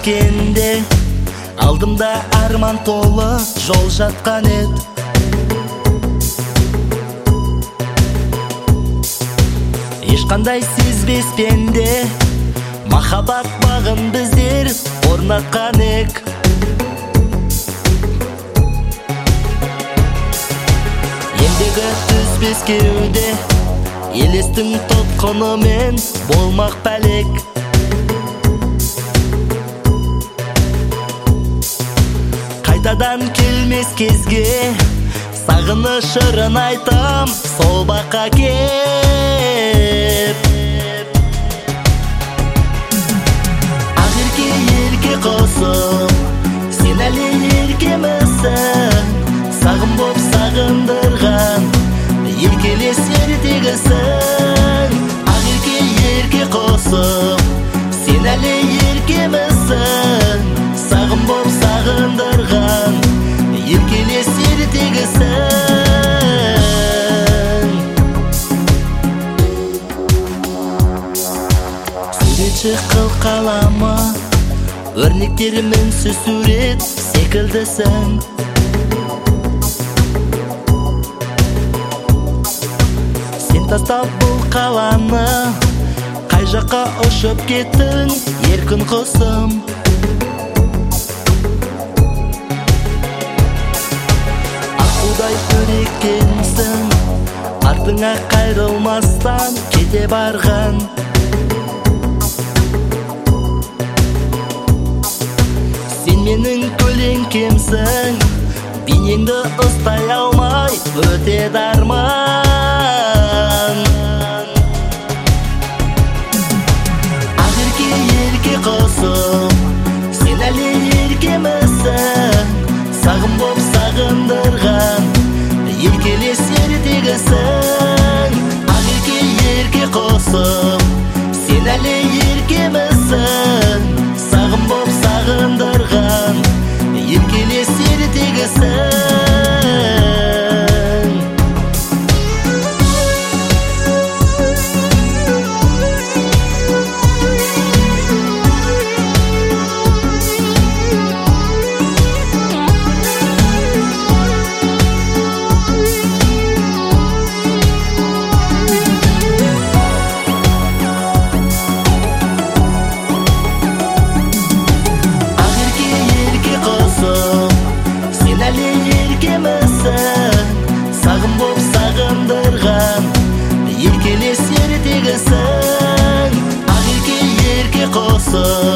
кеткенде алдымда арман толы жол жатқан ед. Ешқандай сезбеспенде махаббат бағын біздер орнатқан ек. Ендегі түспес кеуде елестің тұтқынымен болмақ пәлек. Қайтадан келмес кезге сағыныш ырын айтам сол баққа кеп. Ақерке ерке қосым, сен әлі еркемісің, сағым боп сағындырған еркелес ертегісің. Ақерке ерке қосым, сен әлі еркемісің, сағым боп сағындырған еркелес ертегісің. Суретші қыл қаламы, өрнектері мінсіз сурет секілдісің. Сен тастап бұл қаланы, қай жаққа ұшып кеттің еркін құсым. Аққудай көреккенсің, артыңа қайрылмастан кете барған. Сен менің көлеңкемсің, бейнеңді ұстай алмай өтеді арман. Ақерке ерке қосым, сен әлі еркемісің, сағым боп сағындырған еркелес ертегісің. Ақерке ерке қосым, сен әлі еркемісің, сағым боп сағындырған еркелес ертегісің. Сағым боп сағындырған еркелес ертегісің. Ақерке ерке қосым,